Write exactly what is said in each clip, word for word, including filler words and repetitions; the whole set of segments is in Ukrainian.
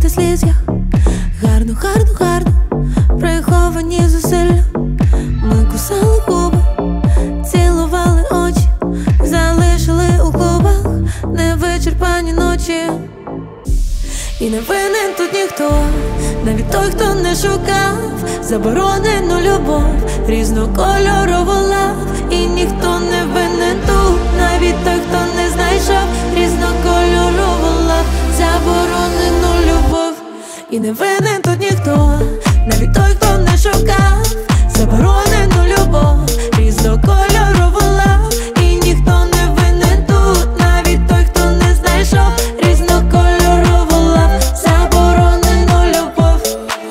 зі сліз я. Гарно, гарно, гарно, приховані зусилля. Ми кусали губи, цілували очі, залишили у клубах невичерпані ночі. І не винен тут ніхто, навіть той, хто не шукав заборонену любов, різнокольорову лав. І ніхто не винен тут, навіть той, хто не знайшов різнокольорову лав, заборонену любов. І не винен тут ніхто, навіть той, хто не шукав заборонену любов, різнокольорову лав. І ніхто не винен тут, навіть той, хто не знайшов різнокольорову лав, заборонену любов.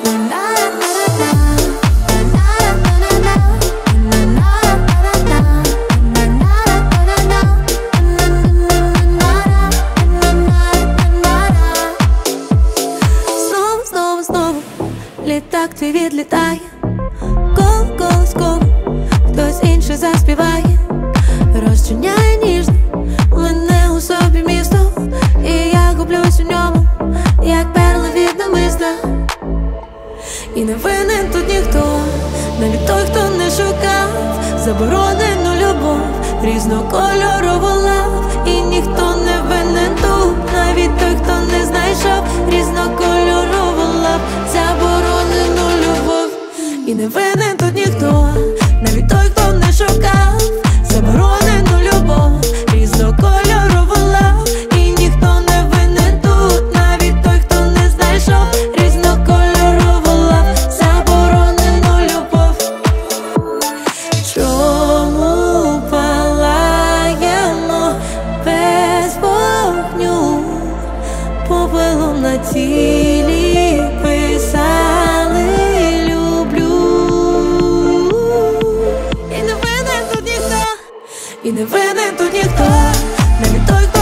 Знову, знову, знову літак твій відлітає, коло-коло, хтось інший заспіває, розчиняє ніжно мене у собі місто. І я гублюсь у ньому, як перли від намиста. І не винен тут ніхто, навіть той, хто не шукав заборонену любов, різнокольорову лав. І ніхто не винен тут, навіть той, хто не знайшов різнокольорову лав, заборонену любов. І не винен тут ніхто, навіть той, хто не шукав заборонену любов, різнокольорову лав. І ніхто не винен тут, навіть той, хто не знайшов різнокольорову лав, заборонену любов. Чому палаємо без вогню, попелом на тілі писали люблю. І не винен тут ніхто, і не винен тут ніхто, навіть той, хто